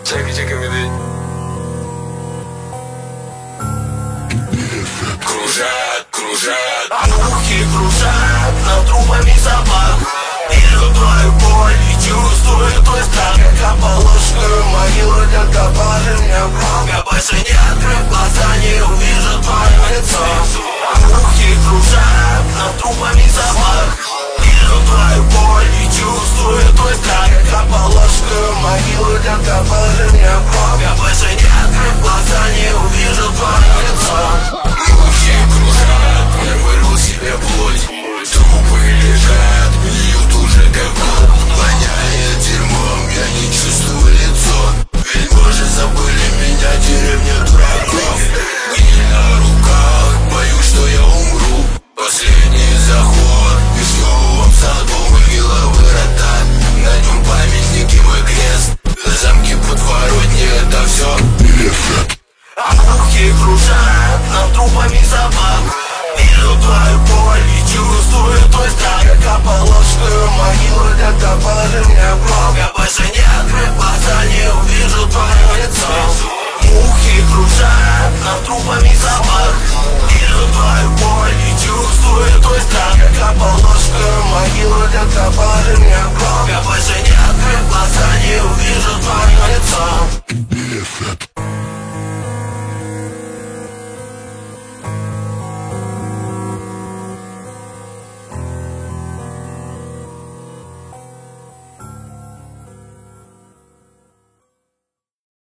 Кружат, кружат, мухи кружат над трупами собак. Вижу твою боль и чувствую твой страх. Как ополошную могилу, как копали мне в гроб. Я больше не открыв глаза, не увижу твое лицо. Мухи кружат над трупами собак. Вижу твою боль и чувствую твой страх. Как ополошную могилу, как копали мне в гроб. Я больше не открыв глаза, не увижу твое лицо. Мухи кружат, я вырвал себе плоть. Трупы лежат, льют уже как год. Воняет дерьмом, я не чувствую лицо. Ведь боже, забыли меня, деревня дураков. Гниль на руках, боюсь, что я умру. Последний заход, и в новом саду могила вырыта. На нем памятники, мой крест. Замки, подворотни, это все эффект. А мухи кружат над трупами собак. Вижу твою боль и чувствую твой страх. Как ополошную могилу, как копали мне в гроб. Я больше не открыв глаза, не увижу твое лицо. Мухи кружат над трупами собак. Вижу твою боль и чувствую твой страх. Как ополошную могилу, как копали мне в гроб. Я больше не открыв глаза, не увижу твое лицо.